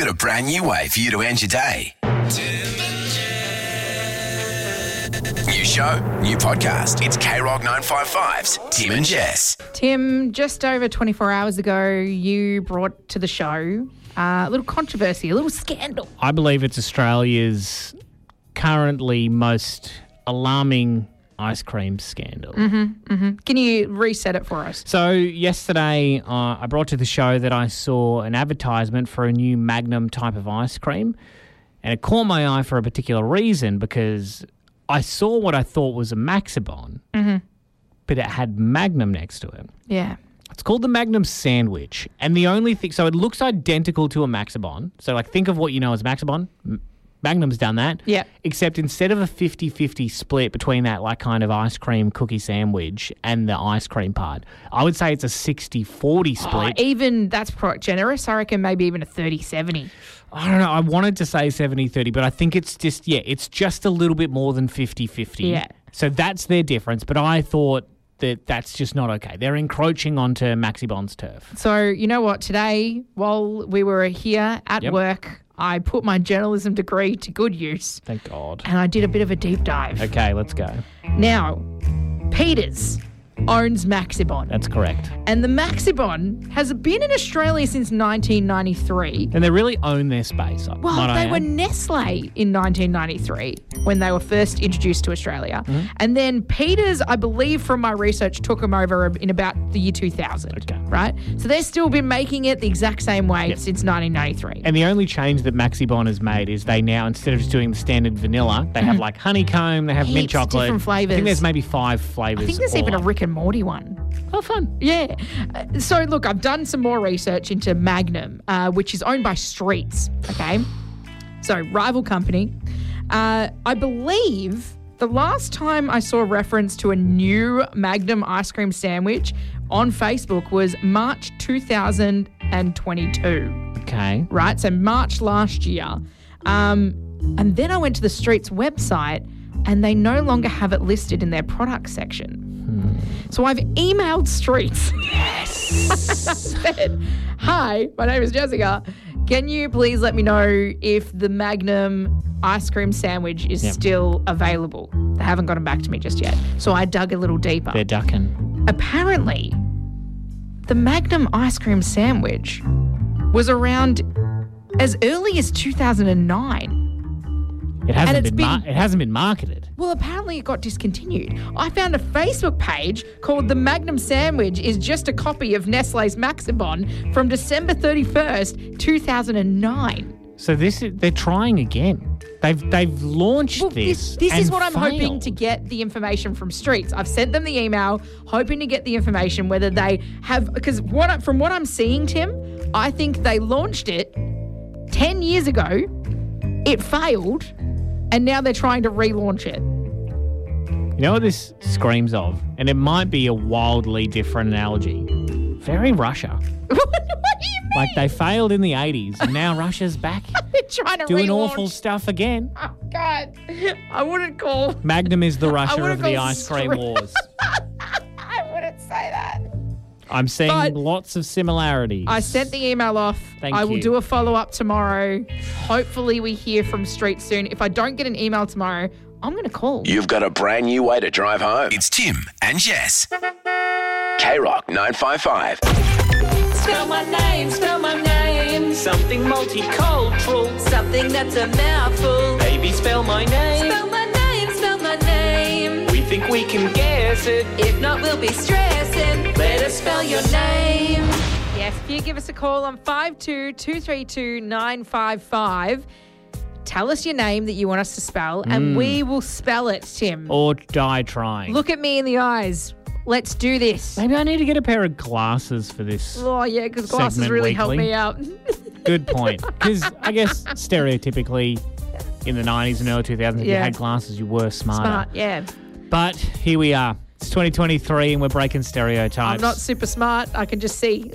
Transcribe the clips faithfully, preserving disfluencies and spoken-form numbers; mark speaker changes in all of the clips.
Speaker 1: got a brand new way for you to end your day. New show, new podcast. It's K Rock nine five five's Tim and Jess.
Speaker 2: Tim, just over twenty-four hours ago, you brought to the show uh, a little controversy, a little scandal.
Speaker 3: I believe it's Australia's currently most alarming ice cream scandal.
Speaker 2: Mm-hmm, mm-hmm. Can you reset it for us?
Speaker 3: So yesterday uh, I brought to the show that I saw an advertisement for a new Magnum type of ice cream, and it caught my eye for a particular reason because I saw what I thought was a Maxibon,
Speaker 2: mm-hmm. but
Speaker 3: it had Magnum next to it.
Speaker 2: Yeah.
Speaker 3: It's called the Magnum Sandwich, and the only thing, so it looks identical to a Maxibon. So like think of what you know as Maxibon. Magnum's done that.
Speaker 2: Yeah.
Speaker 3: Except instead of a fifty-fifty split between that like kind of ice cream cookie sandwich and the ice cream part, I would say it's a sixty-forty split.
Speaker 2: Oh, even that's quite generous. I reckon maybe even a thirty seventy.
Speaker 3: I don't know. I wanted to say seventy thirty, but I think it's just, yeah, it's just a little bit more than fifty-fifty.
Speaker 2: Yeah.
Speaker 3: So that's their difference, but I thought that that's just not okay. They're encroaching onto Maxibon's turf.
Speaker 2: So, you know what? Today, while we were here at
Speaker 3: Yep.
Speaker 2: work, I put my journalism degree to good use.
Speaker 3: Thank God.
Speaker 2: And I did a bit of a deep dive.
Speaker 3: Okay, let's go.
Speaker 2: Now, Peters owns Maxibon.
Speaker 3: That's correct.
Speaker 2: And the Maxibon has been in Australia since nineteen ninety-three.
Speaker 3: And they really own their space.
Speaker 2: Well,
Speaker 3: might I
Speaker 2: they were
Speaker 3: add.
Speaker 2: Nestle in nineteen ninety-three when they were first introduced to Australia.
Speaker 3: Mm-hmm.
Speaker 2: And then Peters, I believe from my research, took them over in about the year two thousand.
Speaker 3: Okay.
Speaker 2: Right? So they've still been making it the exact same way
Speaker 3: Yep.
Speaker 2: since nineteen ninety-three.
Speaker 3: And the only change that Maxibon has made is they now, instead of just doing the standard vanilla, they have like honeycomb, they have mint
Speaker 2: Heaps
Speaker 3: chocolate.
Speaker 2: different flavours.
Speaker 3: I think there's maybe five flavours.
Speaker 2: I think there's
Speaker 3: all
Speaker 2: even a
Speaker 3: up.
Speaker 2: Rick and Morty one.
Speaker 3: Oh, fun.
Speaker 2: Yeah. Uh, So, look, I've done some more research into Magnum, uh, which is owned by Streets, okay? So, rival company. Uh, I believe the last time I saw a reference to a new Magnum ice cream sandwich on Facebook was March two thousand twenty-two,
Speaker 3: Okay.
Speaker 2: right? So, March last year. Um, and then I went to the Streets website and they no longer have it listed in their product section. So I've emailed Streets. Yes. I said, hi, my name is Jessica. Can you please let me know if the Magnum ice cream sandwich is
Speaker 3: Yep.
Speaker 2: still available? They haven't gotten back to me just yet. So I dug a little deeper.
Speaker 3: They're ducking.
Speaker 2: Apparently, the Magnum ice cream sandwich was around as early as two thousand nine.
Speaker 3: It hasn't
Speaker 2: it's
Speaker 3: been,
Speaker 2: been-
Speaker 3: mar- it hasn't been marketed.
Speaker 2: Well, apparently it got discontinued. I found a Facebook page called The Magnum Sandwich is just a copy of Nestle's Maxibon from December thirty-first, two thousand nine.
Speaker 3: So this is, they're trying again. They've they've launched
Speaker 2: Well,
Speaker 3: this.
Speaker 2: this, this is
Speaker 3: and
Speaker 2: what I'm hoping
Speaker 3: failed.
Speaker 2: to get the information from Streets. I've sent them the email, hoping to get the information whether they have, because what I, from what I'm seeing, Tim, I think they launched it ten years ago, it failed, and now they're trying to relaunch it.
Speaker 3: You know what this screams of? And it might be a wildly different analogy. Very Russia.
Speaker 2: What do you mean?
Speaker 3: Like they failed in the eighties and now Russia's back
Speaker 2: They're trying to
Speaker 3: doing
Speaker 2: relaunch.
Speaker 3: awful stuff again.
Speaker 2: Oh, God. I wouldn't call...
Speaker 3: Magnum is the Russia
Speaker 2: wouldn't
Speaker 3: of the
Speaker 2: go
Speaker 3: ice cream
Speaker 2: straight-
Speaker 3: wars.
Speaker 2: I wouldn't say that.
Speaker 3: I'm seeing
Speaker 2: But-
Speaker 3: lots of similarities.
Speaker 2: I sent the email off.
Speaker 3: Thank
Speaker 2: I will
Speaker 3: you.
Speaker 2: do a follow-up tomorrow. Hopefully we hear from Street soon. If I don't get an email tomorrow, I'm going to call.
Speaker 1: You've got a brand new way to drive home. It's Tim and Jess. K Rock nine five five.
Speaker 4: Spell my name, spell my name.
Speaker 5: Something multicultural.
Speaker 4: Something that's a mouthful.
Speaker 5: Baby, spell my name.
Speaker 4: Spell my name, spell my name.
Speaker 5: We think we can guess it.
Speaker 4: If not, we'll be stressing. Let us spell your name.
Speaker 2: Yes, if you give us a call on five two two three two nine five five, tell us your name that you want us to spell, and we will spell it, Tim.
Speaker 3: Or die trying.
Speaker 2: Look at me in the eyes. Let's do this.
Speaker 3: Maybe I need to get a pair of glasses for this.
Speaker 2: Oh, yeah, because glasses
Speaker 3: Segment
Speaker 2: really help
Speaker 3: weekly.
Speaker 2: me out.
Speaker 3: Good point. Because I guess stereotypically in the nineties and early two thousands, if
Speaker 2: Yeah.
Speaker 3: you had glasses, you were smarter.
Speaker 2: Smart, yeah.
Speaker 3: But here we are. It's twenty twenty-three and we're breaking stereotypes.
Speaker 2: I'm not super smart. I can just see.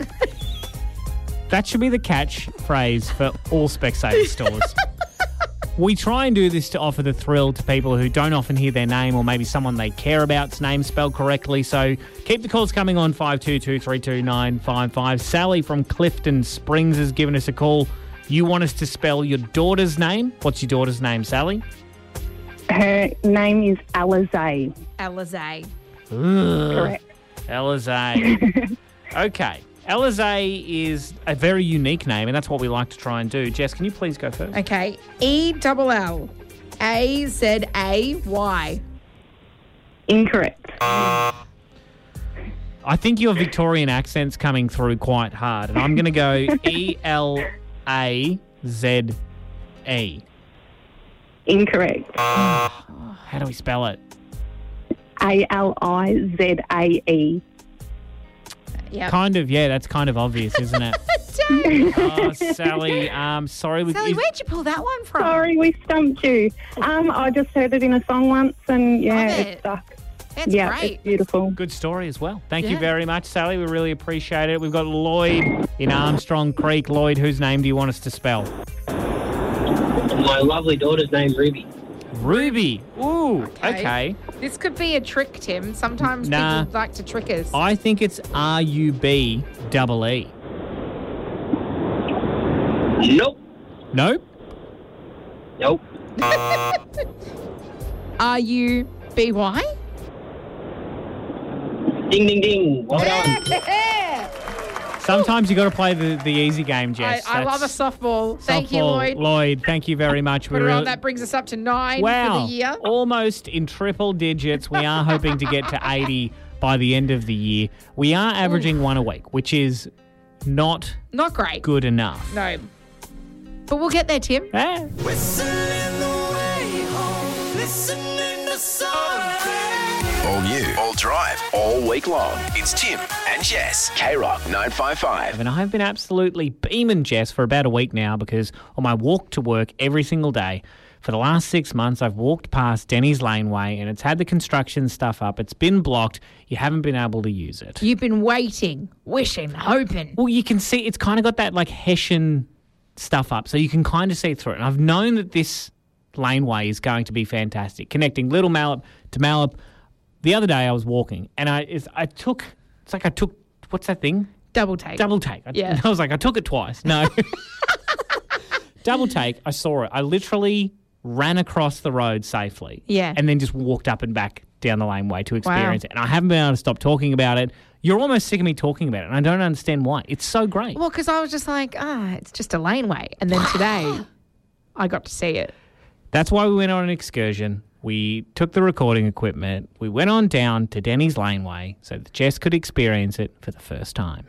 Speaker 3: That should be the catchphrase for all Specsavers stores. We try and do this to offer the thrill to people who don't often hear their name or maybe someone they care about's name spelled correctly. So keep the calls coming on five two two three two nine five five. Sally from Clifton Springs has given us a call. You want us to spell your daughter's name. What's your daughter's name, Sally?
Speaker 6: Her name is Alizé.
Speaker 2: Alizé.
Speaker 6: Correct.
Speaker 3: Alizé. Okay. Alizé is a very unique name, and that's what we like to try and do. Jess, can you please go first?
Speaker 2: Okay. E double L A Z A Y.
Speaker 6: Incorrect.
Speaker 3: I think your Victorian accent's coming through quite hard, and I'm going to go E L A Z E.
Speaker 6: Incorrect.
Speaker 3: How do we spell it?
Speaker 6: A L I Z A E.
Speaker 2: Yep.
Speaker 3: Kind of, yeah, that's kind of obvious, isn't it? Oh, Sally, um, sorry. we-
Speaker 2: Sally,
Speaker 3: is-
Speaker 2: where'd you pull that one from?
Speaker 6: Sorry, we stumped you. Um, I just heard it in a song once, and yeah,
Speaker 2: Love
Speaker 6: it
Speaker 2: it.
Speaker 6: stuck.
Speaker 2: That's
Speaker 6: Yeah,
Speaker 2: great.
Speaker 6: it's beautiful.
Speaker 3: Good story as well. Thank you
Speaker 2: Yeah.
Speaker 3: very much, Sally. We really appreciate it. We've got Lloyd in Armstrong Creek. Lloyd, whose name do you want us to spell?
Speaker 7: My lovely daughter's name, Ruby.
Speaker 3: Ruby. Ooh,
Speaker 2: Okay.
Speaker 3: okay.
Speaker 2: This could be a trick, Tim. Sometimes
Speaker 3: Nah.
Speaker 2: people like to trick us.
Speaker 3: I think it's R U B double E.
Speaker 7: Nope.
Speaker 3: Nope.
Speaker 7: Nope.
Speaker 2: R U B Y?
Speaker 7: Ding, ding, ding. Well done.
Speaker 3: Sometimes you got to play the, the easy game,
Speaker 2: I,
Speaker 3: Jess.
Speaker 2: I love a
Speaker 3: That's-
Speaker 2: softball. Thank you,
Speaker 3: softball.
Speaker 2: Lloyd.
Speaker 3: Lloyd, thank you very much.
Speaker 2: Put
Speaker 3: We
Speaker 2: it on.
Speaker 3: really-
Speaker 2: That brings us up to nine
Speaker 3: Wow,
Speaker 2: for the year.
Speaker 3: almost in triple digits. We are hoping to get to eighty by the end of the year. We are averaging one a week, which is not
Speaker 2: Not great.
Speaker 3: good enough.
Speaker 2: No. But we'll get there, Tim.
Speaker 3: Eh?
Speaker 1: All new, all drive, all week long. It's Tim and Jess. K-Rock nine five five.
Speaker 3: And I've been absolutely beaming Jess for about a week now because on my walk to work every single day, for the last six months, I've walked past Denny's Laneway and it's had the construction stuff up. It's been blocked. You haven't been able to use it.
Speaker 2: You've been waiting, wishing, hoping.
Speaker 3: Well, you can see it's kind of got that like Hessian stuff up, so you can kind of see through it. And I've known that this laneway is going to be fantastic, connecting Little Mallup to Mallup. The other day I was walking and I it's, I took, it's like I took, what's that thing?
Speaker 2: Double take.
Speaker 3: Double take. I,
Speaker 2: Yeah.
Speaker 3: I was like, I took it twice. No. Double take. I saw it. I literally ran across the road safely.
Speaker 2: Yeah.
Speaker 3: And then just walked up and back down the laneway to experience it. And I haven't been able to stop talking about it. You're almost sick of me talking about it, and I don't understand why. It's so great.
Speaker 2: Well, because I was just like, ah, it's just a laneway. And then today, I got to see it.
Speaker 3: That's why we went on an excursion. We took the recording equipment. We went on down to Denny's Laneway so that Jess could experience it for the first time.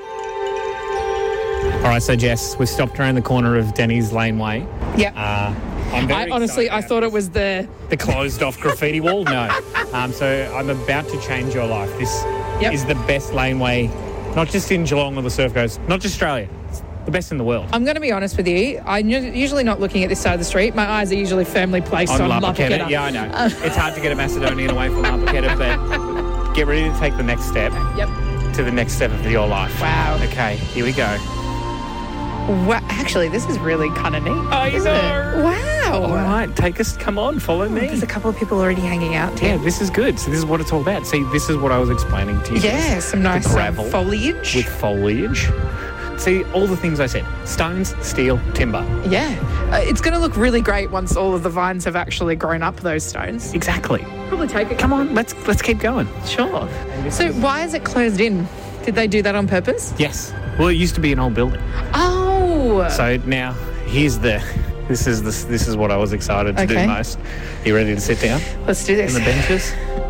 Speaker 3: All right, so Jess, we've stopped around the corner of Denny's Laneway.
Speaker 2: Yep.
Speaker 3: Uh, I'm very
Speaker 2: I honestly,
Speaker 3: excited
Speaker 2: I
Speaker 3: about
Speaker 2: thought
Speaker 3: this.
Speaker 2: it was the.
Speaker 3: The closed-off graffiti wall? No. Um, so I'm about to change your life. This
Speaker 2: Yep.
Speaker 3: is the best laneway, not just in Geelong or the Surf Coast, not just Australia. It's the best in the world.
Speaker 2: I'm going to be honest with you. I'm usually not looking at this side of the street. My eyes are usually firmly placed on,
Speaker 3: On
Speaker 2: La
Speaker 3: Lapaketa.
Speaker 2: Paqueta.
Speaker 3: Yeah, I know. It's hard to get a Macedonian away from La Paqueta, but get ready to take the next step
Speaker 2: Yep.
Speaker 3: to the next step of your life.
Speaker 2: Wow.
Speaker 3: Okay, here we go.
Speaker 2: Wow. Actually, this is really kind of neat.
Speaker 3: I
Speaker 2: isn't
Speaker 3: know.
Speaker 2: it? Wow.
Speaker 3: All right, take us. Come on, follow me.
Speaker 2: There's a couple of people already hanging out.
Speaker 3: Yeah,
Speaker 2: Tim.
Speaker 3: this is good. So this is what it's all about. See, this is what I was explaining to you.
Speaker 2: Yeah, some nice um,
Speaker 3: gravel
Speaker 2: foliage.
Speaker 3: with foliage. See, all the things I said. Stones, steel, timber.
Speaker 2: Yeah. Uh, it's going to look really great once all of the vines have actually grown up those stones.
Speaker 3: Exactly.
Speaker 2: Probably take it.
Speaker 3: Come on, let's let's keep going.
Speaker 2: Sure. So why is it closed in? Did they do that on purpose?
Speaker 3: Yes. Well, it used to be an old building.
Speaker 2: Oh.
Speaker 3: So now here's the this is the, this is what I was excited to
Speaker 2: Okay.
Speaker 3: do most. You ready to sit down
Speaker 2: Let's do
Speaker 3: on
Speaker 2: this.
Speaker 3: the benches?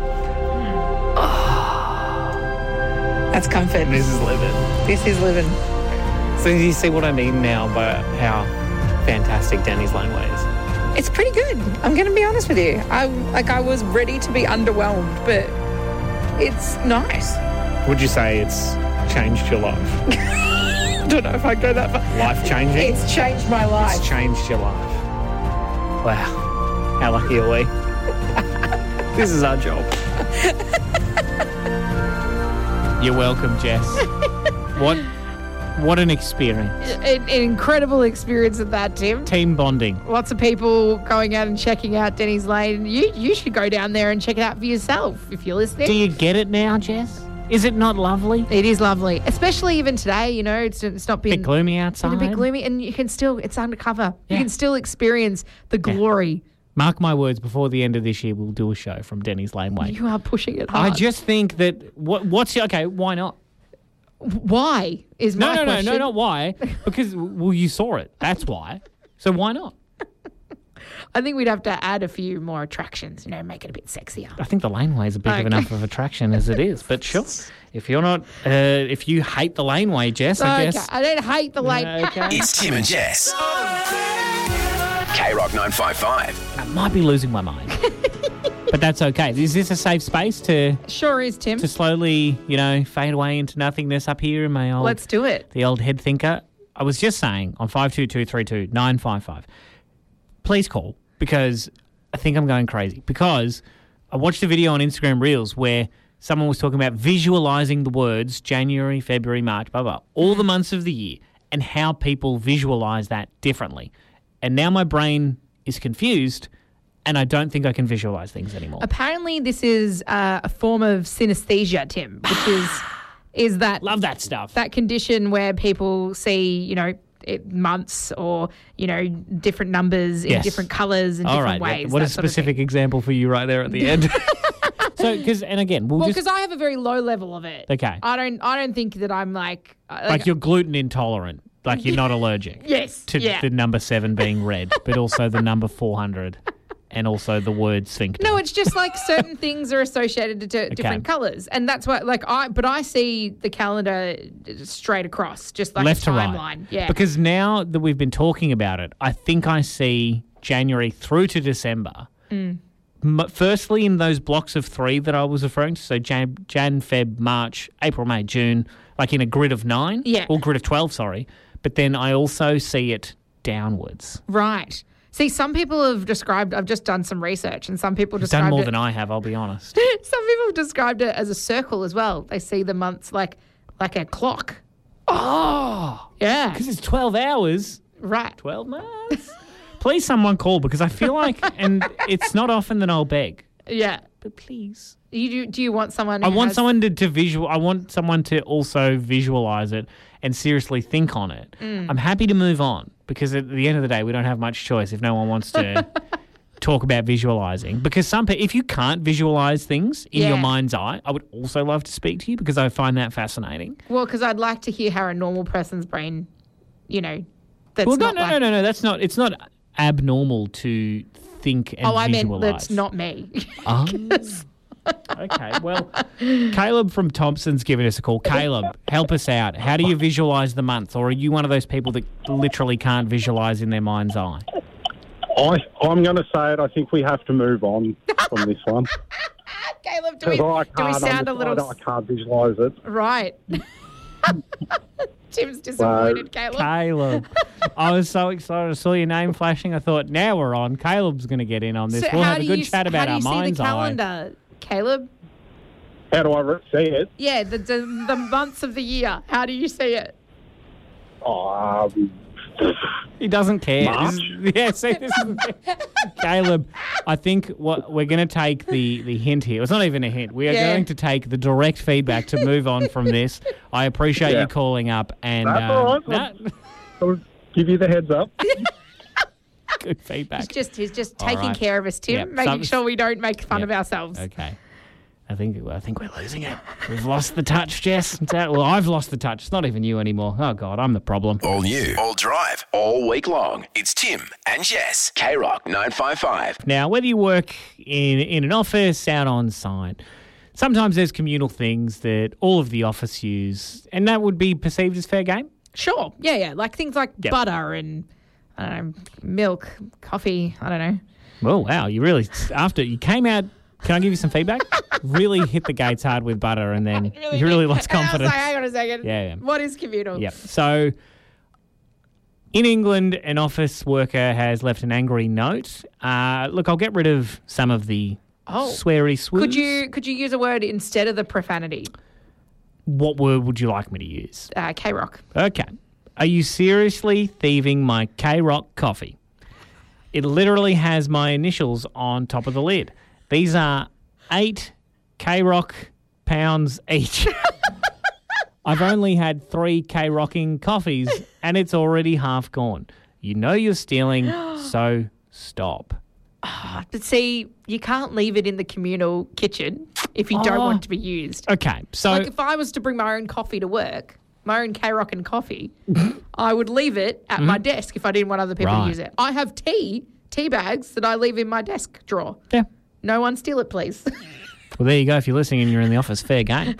Speaker 2: That's comfort.
Speaker 3: This is living.
Speaker 2: This is living.
Speaker 3: So you see what I mean now by how fantastic Danny's Laneway is.
Speaker 2: It's pretty good. I'm going to be honest with you. I like I was ready to be underwhelmed, but it's nice.
Speaker 3: Would you say it's changed your life?
Speaker 2: I don't know if I go that far.
Speaker 3: Life changing?
Speaker 2: It's changed my life.
Speaker 3: It's changed your life. Wow. How lucky are we? This is our job. You're welcome, Jess. What what an experience.
Speaker 2: An, an incredible experience at that, Tim.
Speaker 3: Team bonding.
Speaker 2: Lots of people going out and checking out Denny's Lane. You you should go down there and check it out for yourself if you're listening.
Speaker 3: Do you get it now, Jess? Is it not lovely?
Speaker 2: It is lovely, especially even today. You know, it's it's not
Speaker 3: A bit
Speaker 2: been
Speaker 3: gloomy
Speaker 2: been
Speaker 3: outside.
Speaker 2: a bit gloomy, and you can still it's undercover.
Speaker 3: Yeah.
Speaker 2: You can still experience the glory.
Speaker 3: Mark my words, before the end of this year, we'll do a show from Denny's Laneway.
Speaker 2: You are pushing it
Speaker 3: I
Speaker 2: hard.
Speaker 3: just think that, what, what's your, okay, why not?
Speaker 2: Why is
Speaker 3: No,
Speaker 2: my
Speaker 3: no, no,
Speaker 2: question?
Speaker 3: no, not why. Because, well, you saw it. That's why. So why not?
Speaker 2: I think we'd have to add a few more attractions. You know, make it a bit sexier.
Speaker 3: I think the laneway is a big
Speaker 2: Okay.
Speaker 3: of enough of attraction as it is. But sure, if you're not, uh, if you hate the laneway, Jess, I
Speaker 2: Okay,
Speaker 3: guess.
Speaker 2: I don't hate the late.
Speaker 3: Okay.
Speaker 1: It's Tim and Jess. K Rock nine five five.
Speaker 3: I might be losing my mind. But that's okay. Is this a safe space to
Speaker 2: Sure is, Tim.
Speaker 3: to slowly, you know, fade away into nothingness up here in my old,
Speaker 2: Let's do it.
Speaker 3: the old head thinker? I was just saying on five two two three two nine five five, please call, because I think I'm going crazy. Because I watched a video on Instagram Reels where someone was talking about visualising the words January, February, March, blah, blah, all the months of the year, and how people visualise that differently. And now my brain is confused, and I don't think I can visualise things anymore.
Speaker 2: Apparently, this is uh, a form of synesthesia, Tim, which is is that
Speaker 3: Love that stuff.
Speaker 2: that condition where people see, you know, it, months or, you know, different numbers in
Speaker 3: Yes.
Speaker 2: different colours and
Speaker 3: All
Speaker 2: different
Speaker 3: right.
Speaker 2: ways.
Speaker 3: What a
Speaker 2: that sort of thing.
Speaker 3: specific example for you right there at the end. So, because, and again, we'll
Speaker 2: Well,
Speaker 3: just,
Speaker 2: because I have a very low level of it.
Speaker 3: Okay.
Speaker 2: I don't. I don't think that I'm like. uh,
Speaker 3: like you're gluten intolerant, like you're not allergic.
Speaker 2: Yes.
Speaker 3: To
Speaker 2: yeah.
Speaker 3: the number seven being red, but also the number four hundred and also the word sphincter.
Speaker 2: No, it's just like certain things are associated to t- different colours, and that's what like I. But I see the calendar straight across, just like
Speaker 3: left
Speaker 2: a
Speaker 3: to
Speaker 2: timeline.
Speaker 3: right.
Speaker 2: Yeah.
Speaker 3: Because now that we've been talking about it, I think I see January through to December.
Speaker 2: Mm.
Speaker 3: M- Firstly, in those blocks of three that I was referring to, so Jan, Jan, Feb, March, April, May, June, like in a grid of nine,
Speaker 2: Yeah.
Speaker 3: or grid of twelve, sorry. But then I also see it downwards.
Speaker 2: Right. See, some people have described. I've just done some research, and some people
Speaker 3: Done
Speaker 2: described
Speaker 3: more
Speaker 2: it.
Speaker 3: than I have, I'll be honest.
Speaker 2: Some people have described it as a circle as well. They see the months like like a clock.
Speaker 3: Oh,
Speaker 2: Yeah.
Speaker 3: because it's twelve hours.
Speaker 2: Right.
Speaker 3: twelve months? Please someone call, because I feel like, and it's not often that I'll beg,
Speaker 2: Yeah.
Speaker 3: but please.
Speaker 2: You do. Do you want someone?
Speaker 3: I
Speaker 2: who
Speaker 3: want
Speaker 2: has-
Speaker 3: someone to, to visual. I want someone to also visualize it and seriously think on it.
Speaker 2: Mm.
Speaker 3: I'm happy to move on, because at the end of the day, we don't have much choice if no one wants to talk about visualizing. Because some people, if you can't visualize things in your
Speaker 2: Yeah.
Speaker 3: mind's eye, I would also love to speak to you, because I find that fascinating.
Speaker 2: Well, because I'd like to hear how a normal person's brain, you know, that's
Speaker 3: well, no,
Speaker 2: not
Speaker 3: no,
Speaker 2: like,
Speaker 3: no, no, no. That's not. It's not abnormal to think and
Speaker 2: Oh, I meant
Speaker 3: visualize.
Speaker 2: that's not me.
Speaker 3: Oh. Okay, well, Caleb from Thompson's given us a call. Caleb, help us out. How do you visualise the month? Or are you one of those people that literally can't visualise in their mind's eye?
Speaker 8: I, I'm going to say it. I think we have to move on from this one.
Speaker 2: Caleb, do we,
Speaker 8: Because I
Speaker 2: do we
Speaker 8: can't
Speaker 2: sound a
Speaker 8: understand
Speaker 2: little
Speaker 8: it, I can't visualise it.
Speaker 2: right? Tim's disappointed, Caleb.
Speaker 3: Caleb. I was so excited. I saw your name flashing. I thought, now we're on. Caleb's going to get in on this.
Speaker 2: So
Speaker 3: we'll
Speaker 2: how
Speaker 3: have a
Speaker 2: do
Speaker 3: good
Speaker 2: you,
Speaker 3: chat about
Speaker 2: how do
Speaker 3: our
Speaker 2: you
Speaker 3: mind's
Speaker 2: see the
Speaker 3: eye.
Speaker 2: calendar, Caleb?
Speaker 8: How do I re- see it?
Speaker 2: Yeah, the, the the months of the year. How do you see it?
Speaker 8: Oh, um,
Speaker 3: He doesn't care.
Speaker 8: March?
Speaker 3: This is- yeah, see, this is the thing. Caleb, I think what we're going to take the, the hint here. It's not even a hint. We are
Speaker 2: Yeah.
Speaker 3: going to take the direct feedback to move on from this. I appreciate
Speaker 8: Yeah.
Speaker 3: you calling up. And
Speaker 8: That's
Speaker 3: um,
Speaker 8: all right.
Speaker 3: no,
Speaker 8: I'll give you the heads up.
Speaker 3: good feedback.
Speaker 2: He's just he's just
Speaker 3: All
Speaker 2: taking
Speaker 3: right.
Speaker 2: care of us, Tim,
Speaker 3: Yep.
Speaker 2: making
Speaker 3: Some-
Speaker 2: sure we don't make fun
Speaker 3: Yep.
Speaker 2: of ourselves.
Speaker 3: Okay. I think I think we're losing it. We've lost the touch, Jess. It's out- Well, I've lost the touch. It's not even you anymore. Oh, God, I'm the problem.
Speaker 1: All new, all drive, all week long. It's Tim and Jess. K Rock nine five five.
Speaker 3: Now, whether you work in, in an office, out on site, sometimes there's communal things that all of the office use, and that would be perceived as fair game.
Speaker 2: Sure. Yeah, yeah. Like things like
Speaker 3: Yep.
Speaker 2: butter and I don't know, milk, coffee. I don't know.
Speaker 3: Oh, wow. You really, after you came out, can I give you some feedback? Really hit the gates hard with butter, and then you really lost
Speaker 2: And I was
Speaker 3: confidence.
Speaker 2: like, hang on a second.
Speaker 3: Yeah, yeah.
Speaker 2: What is communal?
Speaker 3: Yep. So in England, an office worker has left an angry note. Uh, look, I'll get rid of some of the
Speaker 2: Oh.
Speaker 3: sweary swoos.
Speaker 2: Could you could you use a word instead of the profanity?
Speaker 3: What word would you like me to use?
Speaker 2: Uh, K Rock.
Speaker 3: Okay. Are you seriously thieving my K-Rock coffee? It literally has my initials on top of the lid. These are eight K-Rock pounds each. I've only had three K-Rocking coffees and it's already half gone. You know you're stealing, so stop.
Speaker 2: But see, you can't leave it in the communal kitchen if you don't
Speaker 3: Oh.
Speaker 2: want it to be used.
Speaker 3: Okay, so
Speaker 2: Like if I was to bring my own coffee to work, my own K-Rockin' coffee, I would leave it at my desk if I didn't want other people
Speaker 3: Right.
Speaker 2: to use it. I have tea, tea bags that I leave in my desk drawer.
Speaker 3: yeah.
Speaker 2: No one steal it, please.
Speaker 3: Well, there you go. If you're listening and you're in the office, fair game.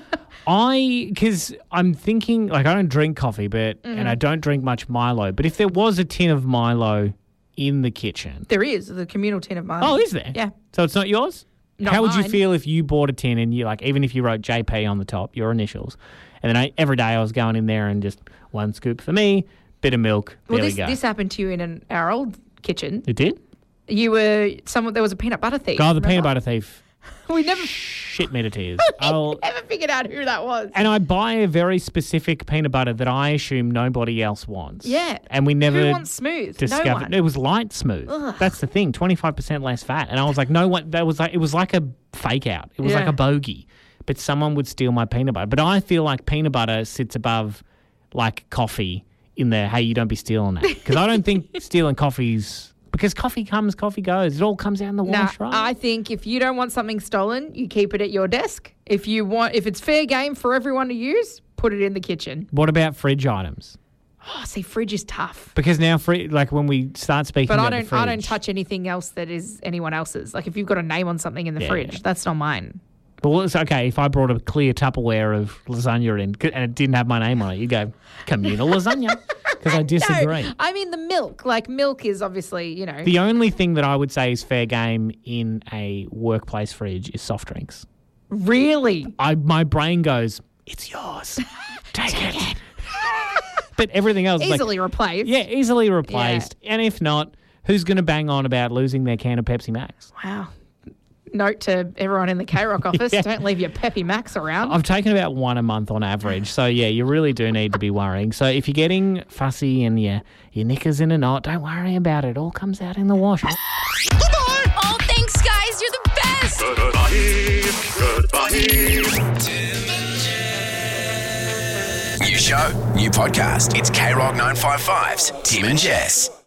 Speaker 3: I, because I'm thinking, like, I don't drink coffee, but
Speaker 2: Mm.
Speaker 3: and I don't drink much Milo. But if there was a tin of Milo in the kitchen,
Speaker 2: There is the communal tin of mine.
Speaker 3: oh, is there?
Speaker 2: Yeah.
Speaker 3: So it's not yours.
Speaker 2: Not
Speaker 3: How would you
Speaker 2: mine.
Speaker 3: feel if you bought a tin and you like, even if you wrote J P on the top, your initials, and then I, every day I was going in there and just one scoop for me, bit of milk.
Speaker 2: Well,
Speaker 3: there
Speaker 2: this
Speaker 3: we go.
Speaker 2: this happened to you in an, our old kitchen.
Speaker 3: it did.
Speaker 2: You were someone. There was a peanut butter thief.
Speaker 3: Oh, the
Speaker 2: remember?
Speaker 3: peanut butter thief.
Speaker 2: We never,
Speaker 3: Shit me to tears. I'll,
Speaker 2: never figured out who that was.
Speaker 3: And I buy a very specific peanut butter that I assume nobody else wants.
Speaker 2: Yeah.
Speaker 3: And we never
Speaker 2: Who wants smooth?
Speaker 3: discovered
Speaker 2: No one.
Speaker 3: it was light smooth.
Speaker 2: Ugh.
Speaker 3: That's the thing, twenty-five percent less fat. And I was like, no one that was like it was like a fake out. It was like
Speaker 2: Yeah.
Speaker 3: a bogey. But someone would steal my peanut butter. But I feel like peanut butter sits above like coffee in there. Hey, you don't be stealing that. Because I don't think stealing coffee's because coffee comes, coffee goes. It all comes out in the
Speaker 2: Nah,
Speaker 3: wash, right?
Speaker 2: I think if you don't want something stolen, you keep it at your desk. If you want, if it's fair game for everyone to use, put it in the kitchen.
Speaker 3: What about fridge items?
Speaker 2: Oh, see, fridge is tough.
Speaker 3: Because now, fri- like when we start speaking
Speaker 2: But
Speaker 3: about
Speaker 2: I
Speaker 3: the
Speaker 2: don't,
Speaker 3: fridge,
Speaker 2: I don't touch anything else that is anyone else's. Like if you've got a name on something in the
Speaker 3: Yeah.
Speaker 2: fridge, that's not mine.
Speaker 3: Well, it's okay if I brought a clear Tupperware of lasagna in c- and it didn't have my name on it. You go communal lasagna because I disagree.
Speaker 2: No, I mean the milk. Like milk is obviously, you know.
Speaker 3: The only thing that I would say is fair game in a workplace fridge is soft drinks.
Speaker 2: really?
Speaker 3: I my brain goes, it's yours, take it. But everything else is like,
Speaker 2: Easily replaced.
Speaker 3: yeah, easily replaced. And if not, who's going to bang on about losing their can of Pepsi Max?
Speaker 2: Wow. Note to everyone in the K-Rock office,
Speaker 3: Yeah.
Speaker 2: don't leave your Peppy Max around.
Speaker 3: I've taken about one a month on average. So, yeah, you really do need to be worrying. So, if you're getting fussy and your, your knickers in a knot, don't worry about it. It all comes out in the wash.
Speaker 4: Oh, thanks, guys. You're the best.
Speaker 1: New show, new podcast. It's K Rock nine five five's Tim and Jess.